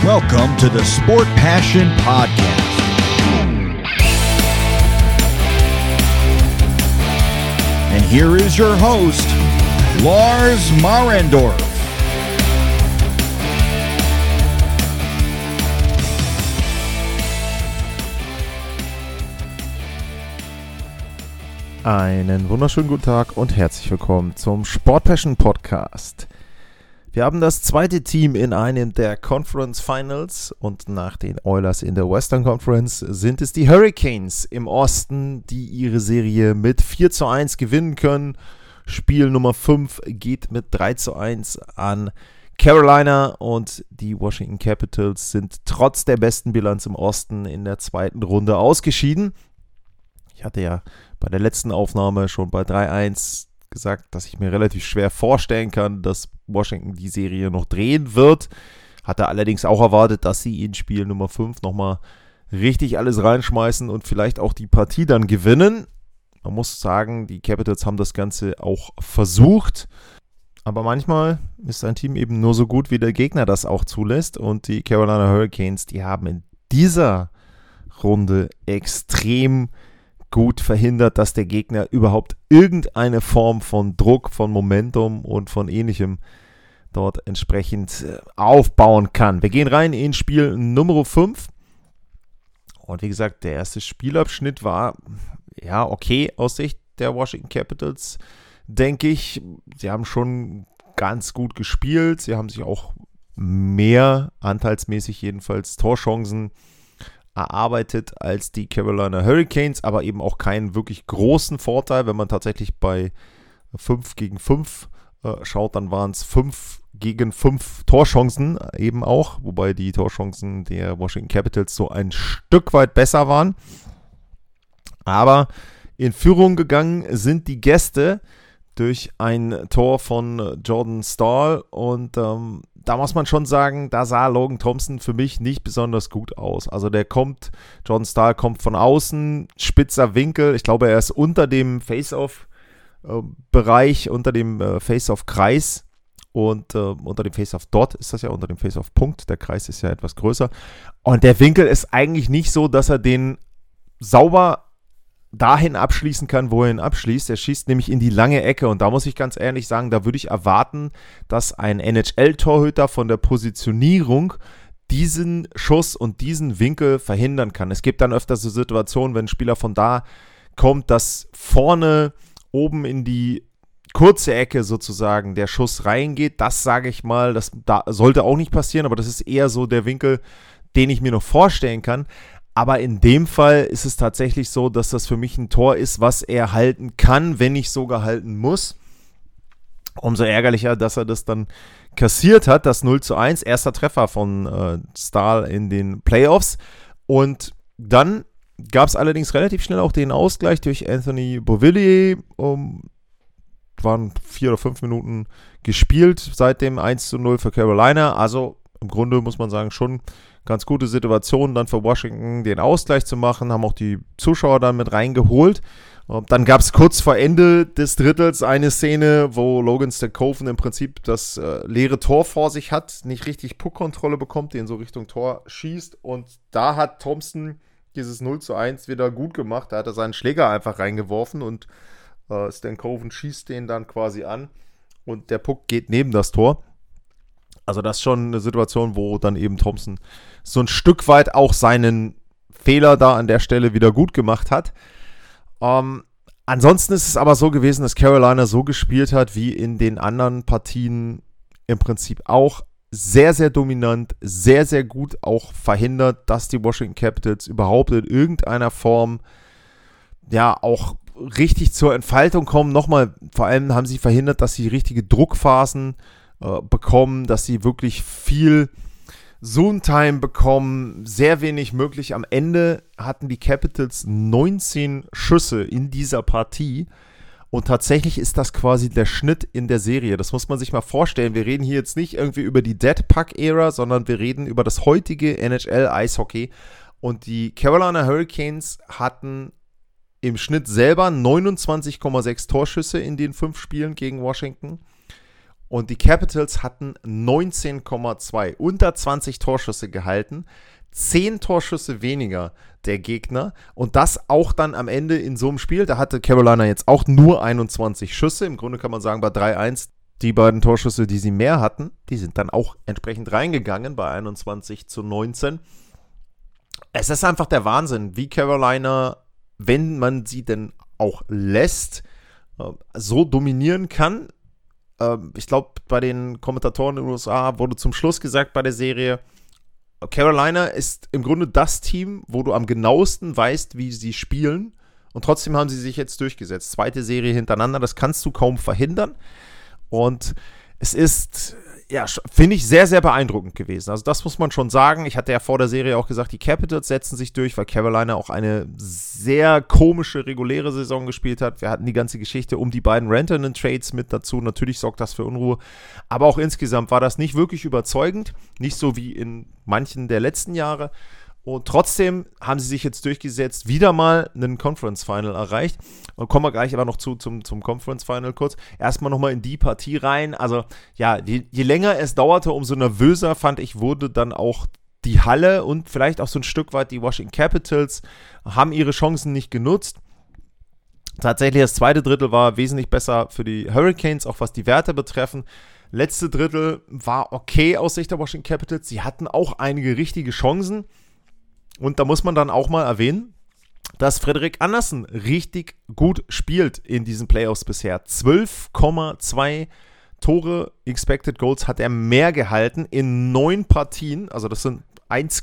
Welcome to the Sport Passion Podcast. And here is your host, Lars Marendorf. Einen wunderschönen guten Tag und herzlich willkommen zum Sport Passion Podcast. Wir haben das zweite Team in einem der Conference Finals und nach den Oilers in der Western Conference sind es die Hurricanes im Osten, die ihre Serie mit 4:1 gewinnen können. Spiel Nummer 5 geht mit 3:1 an Carolina und die Washington Capitals sind trotz der besten Bilanz im Osten in der zweiten Runde ausgeschieden. Ich hatte ja bei der letzten Aufnahme schon bei 3:1 gesagt, dass ich mir relativ schwer vorstellen kann, dass Washington die Serie noch drehen wird. Hatte allerdings auch erwartet, dass sie in Spiel Nummer 5 nochmal richtig alles reinschmeißen und vielleicht auch die Partie dann gewinnen. Man muss sagen, die Capitals haben das Ganze auch versucht. Aber manchmal ist ein Team eben nur so gut, wie der Gegner das auch zulässt. Und die Carolina Hurricanes, die haben in dieser Runde extrem gut verhindert, dass der Gegner überhaupt irgendeine Form von Druck, von Momentum und von Ähnlichem dort entsprechend aufbauen kann. Wir gehen rein in Spiel Nummer 5 und wie gesagt, der erste Spielabschnitt war ja okay aus Sicht der Washington Capitals, denke ich. Sie haben schon ganz gut gespielt, sie haben sich auch mehr, anteilsmäßig jedenfalls, Torchancen erarbeitet als die Carolina Hurricanes, aber eben auch keinen wirklich großen Vorteil. Wenn man tatsächlich bei 5 gegen 5 schaut, dann waren es 5 gegen 5 Torchancen eben auch, wobei die Torchancen der Washington Capitals so ein Stück weit besser waren. Aber in Führung gegangen sind die Gäste durch ein Tor von Jordan Staal und da muss man schon sagen, da sah Logan Thompson für mich nicht besonders gut aus. Also Jordan Staal kommt von außen, spitzer Winkel, ich glaube er ist unter dem Face-Off-Bereich, unter dem Face-Off-Kreis und unter dem Face-Off-Dot ist das ja, unter dem Face-Off-Punkt, der Kreis ist ja etwas größer und der Winkel ist eigentlich nicht so, dass er den sauber dahin abschließen kann, wo er ihn abschließt. Er schießt nämlich in die lange Ecke und da muss ich ganz ehrlich sagen, da würde ich erwarten, dass ein NHL-Torhüter von der Positionierung diesen Schuss und diesen Winkel verhindern kann. Es gibt dann öfter so Situationen, wenn ein Spieler von da kommt, dass vorne oben in die kurze Ecke sozusagen der Schuss reingeht. Das sage ich mal, das sollte auch nicht passieren, aber das ist eher so der Winkel, den ich mir noch vorstellen kann. Aber in dem Fall ist es tatsächlich so, dass das für mich ein Tor ist, was er halten kann, wenn nicht sogar halten muss. Umso ärgerlicher, dass er das dann kassiert hat, das 0:1, erster Treffer von Staal in den Playoffs. Und dann gab es allerdings relativ schnell auch den Ausgleich durch Anthony Beauvillier. Waren 4 oder 5 Minuten gespielt seit dem 1:0 für Carolina. Also im Grunde muss man sagen, schon ganz gute Situation dann für Washington, den Ausgleich zu machen, haben auch die Zuschauer dann mit reingeholt. Dann gab es kurz vor Ende des Drittels eine Szene, wo Logan Stankoven im Prinzip das leere Tor vor sich hat, nicht richtig Puckkontrolle bekommt, den so Richtung Tor schießt und da hat Thompson dieses 0:1 wieder gut gemacht. Da hat er seinen Schläger einfach reingeworfen und Stankoven schießt den dann quasi an und der Puck geht neben das Tor. Also das ist schon eine Situation, wo dann eben Thompson so ein Stück weit auch seinen Fehler da an der Stelle wieder gut gemacht hat. Ansonsten ist es aber so gewesen, dass Carolina so gespielt hat, wie in den anderen Partien im Prinzip auch sehr, sehr dominant, sehr, sehr gut auch verhindert, dass die Washington Capitals überhaupt in irgendeiner Form ja auch richtig zur Entfaltung kommen. Nochmal, vor allem haben sie verhindert, dass sie richtige Druckphasen bekommen, dass sie wirklich viel Zone-Time bekommen, sehr wenig möglich. Am Ende hatten die Capitals 19 Schüsse in dieser Partie und tatsächlich ist das quasi der Schnitt in der Serie. Das muss man sich mal vorstellen. Wir reden hier jetzt nicht irgendwie über die Dead-Puck-Ära, sondern wir reden über das heutige NHL-Eishockey und die Carolina Hurricanes hatten im Schnitt selber 29,6 Torschüsse in den 5 Spielen gegen Washington. Und die Capitals hatten 19,2, unter 20 Torschüsse gehalten, 10 Torschüsse weniger der Gegner und das auch dann am Ende in so einem Spiel. Da hatte Carolina jetzt auch nur 21 Schüsse. Im Grunde kann man sagen, bei 3-1, die beiden Torschüsse, die sie mehr hatten, die sind dann auch entsprechend reingegangen bei 21-19. Es ist einfach der Wahnsinn, wie Carolina, wenn man sie denn auch lässt, so dominieren kann. Ich glaube, bei den Kommentatoren in den USA wurde zum Schluss gesagt bei der Serie, Carolina ist im Grunde das Team, wo du am genauesten weißt, wie sie spielen. Und trotzdem haben sie sich jetzt durchgesetzt. Zweite Serie hintereinander, das kannst du kaum verhindern. Und es ist, ja, finde ich, sehr, sehr beeindruckend gewesen. Also das muss man schon sagen. Ich hatte ja vor der Serie auch gesagt, die Capitals setzen sich durch, weil Carolina auch eine sehr komische, reguläre Saison gespielt hat. Wir hatten die ganze Geschichte um die beiden Rantanen-Trades mit dazu. Natürlich sorgt das für Unruhe. Aber auch insgesamt war das nicht wirklich überzeugend. Nicht so wie in manchen der letzten Jahre. Und trotzdem haben sie sich jetzt durchgesetzt, wieder mal einen Conference Final erreicht. Und kommen wir gleich aber noch zum Conference Final kurz. Erstmal nochmal in die Partie rein. Also ja, je länger es dauerte, umso nervöser, fand ich, wurde dann auch die Halle und vielleicht auch so ein Stück weit die Washington Capitals, haben ihre Chancen nicht genutzt. Tatsächlich das zweite Drittel war wesentlich besser für die Hurricanes, auch was die Werte betreffen. Letzte Drittel war okay aus Sicht der Washington Capitals. Sie hatten auch einige richtige Chancen. Und da muss man dann auch mal erwähnen, dass Frederik Andersen richtig gut spielt in diesen Playoffs bisher. 12,2 Tore, Expected Goals hat er mehr gehalten in 9 Partien. Also das sind 1,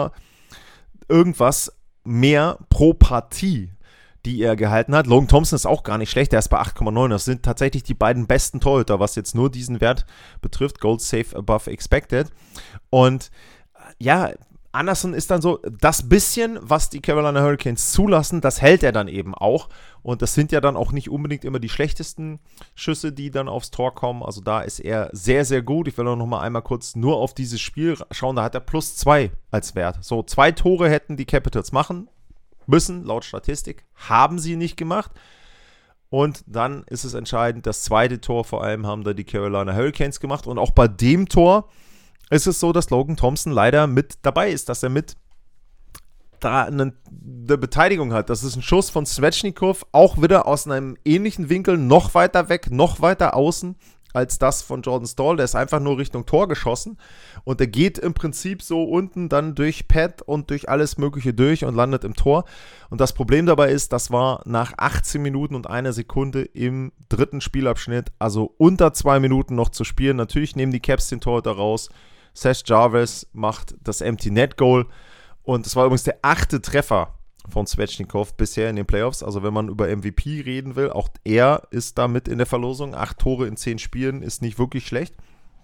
irgendwas mehr pro Partie, die er gehalten hat. Logan Thompson ist auch gar nicht schlecht, der ist bei 8,9. Das sind tatsächlich die beiden besten Torhüter, was jetzt nur diesen Wert betrifft. Goals Save above expected. Und ja, Anderson ist dann so, das bisschen, was die Carolina Hurricanes zulassen, das hält er dann eben auch. Und das sind ja dann auch nicht unbedingt immer die schlechtesten Schüsse, die dann aufs Tor kommen. Also da ist er sehr, sehr gut. Ich will auch noch mal einmal kurz nur auf dieses Spiel schauen. Da hat er +2 als Wert. So, 2 Tore hätten die Capitals machen müssen, laut Statistik. Haben sie nicht gemacht. Und dann ist es entscheidend, das zweite Tor vor allem haben da die Carolina Hurricanes gemacht. Und auch bei dem Tor ist es so, dass Logan Thompson leider mit dabei ist, dass er mit da eine Beteiligung hat. Das ist ein Schuss von Svechnikov, auch wieder aus einem ähnlichen Winkel, noch weiter weg, noch weiter außen als das von Jordan Staal. Der ist einfach nur Richtung Tor geschossen und der geht im Prinzip so unten dann durch Pad und durch alles Mögliche durch und landet im Tor. Und das Problem dabei ist, das war nach 18 Minuten und 1 Sekunde im dritten Spielabschnitt, also unter 2 Minuten noch zu spielen. Natürlich nehmen die Caps den Torhüter raus. Seth Jarvis macht das Empty Net Goal und es war übrigens der 8. Treffer von Svechnikov bisher in den Playoffs. Also wenn man über MVP reden will, auch er ist da mit in der Verlosung. 8 Tore in 10 Spielen ist nicht wirklich schlecht.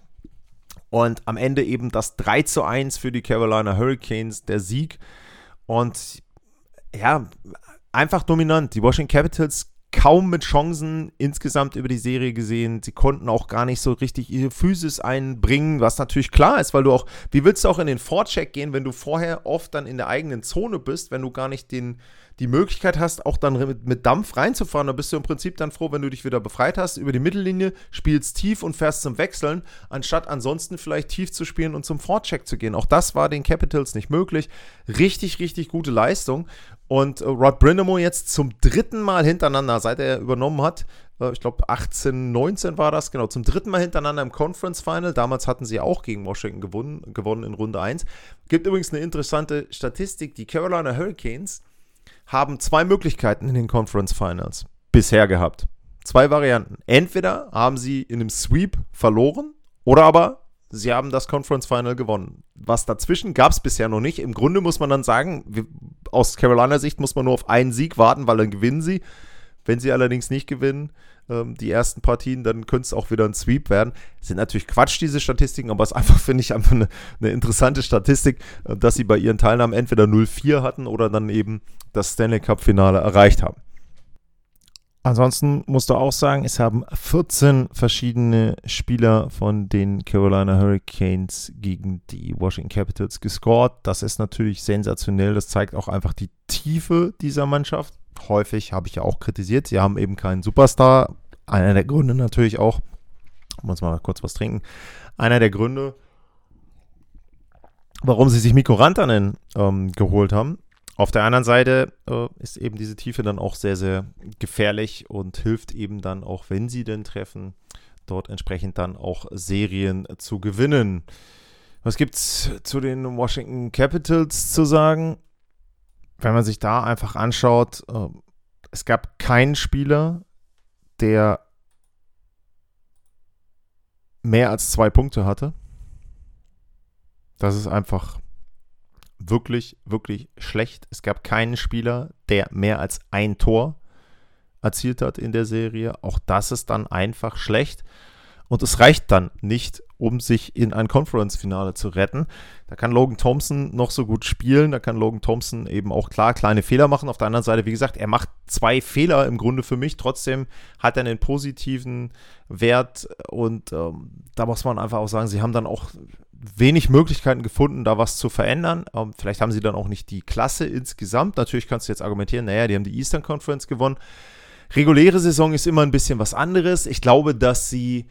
Und am Ende eben das 3:1 für die Carolina Hurricanes, der Sieg. Und ja, einfach dominant. Die Washington Capitals kaum mit Chancen insgesamt über die Serie gesehen. Sie konnten auch gar nicht so richtig ihre Physis einbringen, was natürlich klar ist, weil du auch, wie willst du auch in den Vorcheck gehen, wenn du vorher oft dann in der eigenen Zone bist, wenn du gar nicht die Möglichkeit hast, auch dann mit Dampf reinzufahren, dann bist du im Prinzip dann froh, wenn du dich wieder befreit hast, über die Mittellinie, spielst tief und fährst zum Wechseln, anstatt ansonsten vielleicht tief zu spielen und zum Vorcheck zu gehen. Auch das war den Capitals nicht möglich. Richtig, richtig gute Leistung. Und Rod Brind'Amour jetzt zum 3. Mal hintereinander, seit er übernommen hat, ich glaube 18, 19 war das, genau, zum 3. Mal hintereinander im Conference Final. Damals hatten sie auch gegen Washington gewonnen in Runde 1. Gibt übrigens eine interessante Statistik, die Carolina Hurricanes haben 2 Möglichkeiten in den Conference Finals bisher gehabt. 2 Varianten. Entweder haben sie in einem Sweep verloren oder aber sie haben das Conference Final gewonnen. Was dazwischen gab es bisher noch nicht. Im Grunde muss man dann sagen, aus Carolina Sicht muss man nur auf einen Sieg warten, weil dann gewinnen sie. Wenn sie allerdings nicht gewinnen, die ersten Partien, dann könnte es auch wieder ein Sweep werden. Das sind natürlich Quatsch, diese Statistiken, aber es ist einfach, finde ich, einfach eine interessante Statistik, dass sie bei ihren Teilnahmen entweder 0-4 hatten oder dann eben das Stanley Cup-Finale erreicht haben. Ansonsten musst du auch sagen, es haben 14 verschiedene Spieler von den Carolina Hurricanes gegen die Washington Capitals gescored. Das ist natürlich sensationell. Das zeigt auch einfach die Tiefe dieser Mannschaft. Häufig habe ich ja auch kritisiert, sie haben eben keinen Superstar. Einer der Gründe natürlich auch, Muss mal kurz was trinken. Einer der Gründe, warum sie sich Mikko Rantanen geholt haben. Auf der anderen Seite ist eben diese Tiefe dann auch sehr, sehr gefährlich und hilft eben dann auch, wenn sie denn treffen, dort entsprechend dann auch Serien zu gewinnen. Was gibt's zu den Washington Capitals zu sagen? Wenn man sich da einfach anschaut, es gab keinen Spieler, der mehr als 2 Punkte hatte. Das ist einfach wirklich, wirklich schlecht. Es gab keinen Spieler, der mehr als 1 Tor erzielt hat in der Serie. Auch das ist dann einfach schlecht. Und es reicht dann nicht, um sich in ein Conference-Finale zu retten. Da kann Logan Thompson noch so gut spielen. Da kann Logan Thompson eben auch klar kleine Fehler machen. Auf der anderen Seite, wie gesagt, er macht 2 Fehler im Grunde für mich. Trotzdem hat er einen positiven Wert. Und da muss man einfach auch sagen, sie haben dann auch wenig Möglichkeiten gefunden, da was zu verändern. Vielleicht haben sie dann auch nicht die Klasse insgesamt. Natürlich kannst du jetzt argumentieren, naja, die haben die Eastern Conference gewonnen. Reguläre Saison ist immer ein bisschen was anderes. Ich glaube, dass sie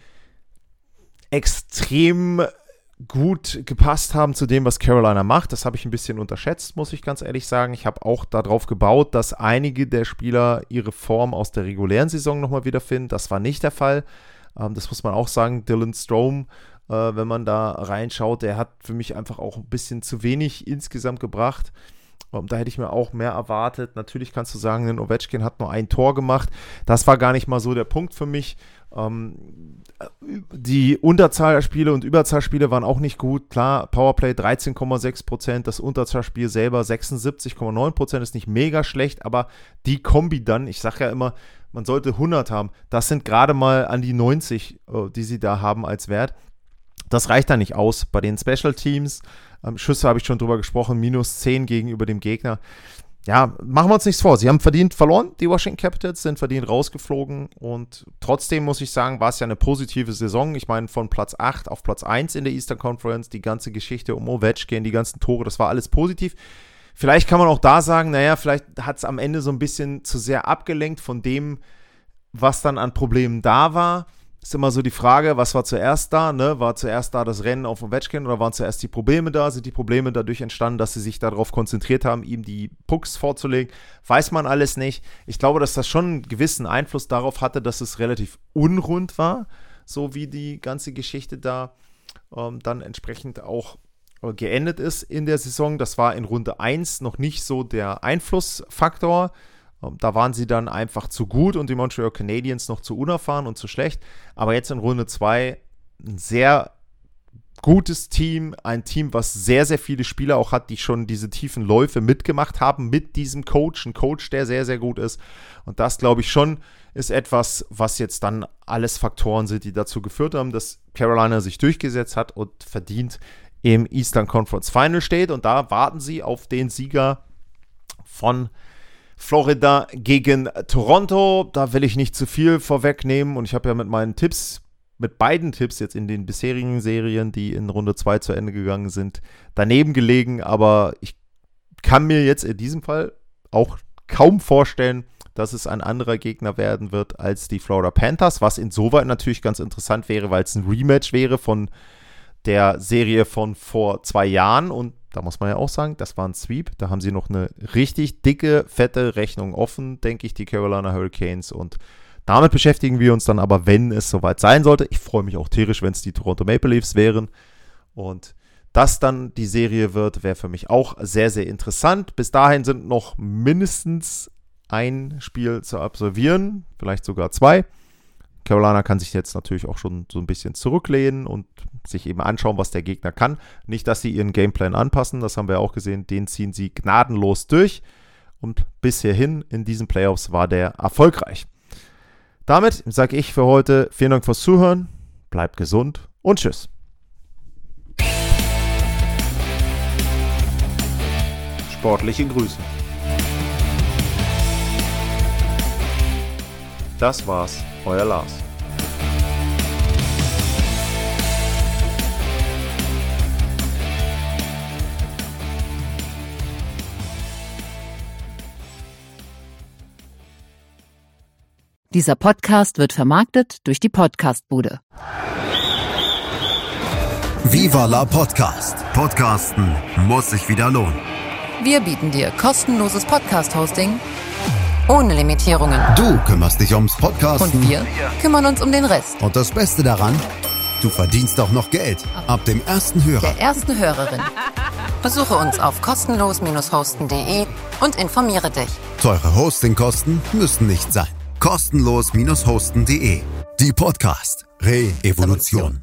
extrem gut gepasst haben zu dem, was Carolina macht. Das habe ich ein bisschen unterschätzt, muss ich ganz ehrlich sagen. Ich habe auch darauf gebaut, dass einige der Spieler ihre Form aus der regulären Saison nochmal wiederfinden. Das war nicht der Fall. Das muss man auch sagen. Dylan Strome, wenn man da reinschaut, der hat für mich einfach auch ein bisschen zu wenig insgesamt gebracht. Da hätte ich mir auch mehr erwartet. Natürlich kannst du sagen, ein Ovechkin hat nur 1 Tor gemacht. Das war gar nicht mal so der Punkt für mich. Die Unterzahlspiele und Überzahlspiele waren auch nicht gut. Klar, Powerplay 13,6%, das Unterzahlspiel selber 76,9%, ist nicht mega schlecht, aber die Kombi dann, ich sage ja immer, man sollte 100 haben. Das sind gerade mal an die 90, die sie da haben als Wert. Das reicht da nicht aus. Bei den Special Teams, Schüsse habe ich schon drüber gesprochen, -10 gegenüber dem Gegner. Ja, machen wir uns nichts vor. Sie haben verdient verloren, die Washington Capitals, sind verdient rausgeflogen und trotzdem muss ich sagen, war es ja eine positive Saison. Ich meine, von Platz 8 auf Platz 1 in der Eastern Conference, die ganze Geschichte um Ovechkin, die ganzen Tore, das war alles positiv. Vielleicht kann man auch da sagen, naja, vielleicht hat es am Ende so ein bisschen zu sehr abgelenkt von dem, was dann an Problemen da war. Ist immer so die Frage, was war zuerst da, ne? War zuerst da das Rennen auf Ovechkin oder waren zuerst die Probleme da? Sind die Probleme dadurch entstanden, dass sie sich darauf konzentriert haben, ihm die Pucks vorzulegen? Weiß man alles nicht. Ich glaube, dass das schon einen gewissen Einfluss darauf hatte, dass es relativ unrund war, so wie die ganze Geschichte da dann entsprechend auch geendet ist in der Saison. Das war in Runde 1 noch nicht so der Einflussfaktor. Da waren sie dann einfach zu gut und die Montreal Canadiens noch zu unerfahren und zu schlecht. Aber jetzt in Runde 2 ein sehr gutes Team, ein Team, was sehr, sehr viele Spieler auch hat, die schon diese tiefen Läufe mitgemacht haben mit diesem Coach. Ein Coach, der sehr, sehr gut ist. Und das, glaube ich, schon ist etwas, was jetzt dann alles Faktoren sind, die dazu geführt haben, dass Carolina sich durchgesetzt hat und verdient im Eastern Conference Final steht. Und da warten sie auf den Sieger von Florida gegen Toronto. Da will ich nicht zu viel vorwegnehmen und ich habe ja mit meinen Tipps, mit beiden Tipps jetzt in den bisherigen Serien, die in Runde 2 zu Ende gegangen sind, daneben gelegen, aber ich kann mir jetzt in diesem Fall auch kaum vorstellen, dass es ein anderer Gegner werden wird als die Florida Panthers, was insoweit natürlich ganz interessant wäre, weil es ein Rematch wäre von der Serie von vor 2 Jahren und da muss man ja auch sagen, das war ein Sweep. Da haben sie noch eine richtig dicke, fette Rechnung offen, denke ich, die Carolina Hurricanes. Und damit beschäftigen wir uns dann aber, wenn es soweit sein sollte. Ich freue mich auch tierisch, wenn es die Toronto Maple Leafs wären. Und dass dann die Serie wird, wäre für mich auch sehr, sehr interessant. Bis dahin sind noch mindestens ein Spiel zu absolvieren, vielleicht sogar 2. Carolina kann sich jetzt natürlich auch schon so ein bisschen zurücklehnen und sich eben anschauen, was der Gegner kann. Nicht, dass sie ihren Gameplan anpassen, das haben wir auch gesehen, den ziehen sie gnadenlos durch und bis hierhin in diesen Playoffs war der erfolgreich. Damit sage ich für heute vielen Dank fürs Zuhören, bleibt gesund und tschüss. Sportliche Grüße. Das war's, euer Lars. Dieser Podcast wird vermarktet durch die Podcastbude. Viva la Podcast. Podcasten muss sich wieder lohnen. Wir bieten dir kostenloses Podcast-Hosting ohne Limitierungen. Du kümmerst dich ums Podcasten. Und wir kümmern uns um den Rest. Und das Beste daran, du verdienst auch noch Geld. Ab dem ersten Hörer. Der ersten Hörerin. Besuche uns auf kostenlos-hosten.de und informiere dich. Teure Hostingkosten müssen nicht sein. Kostenlos-hosten.de. Die Podcast Re-Evolution.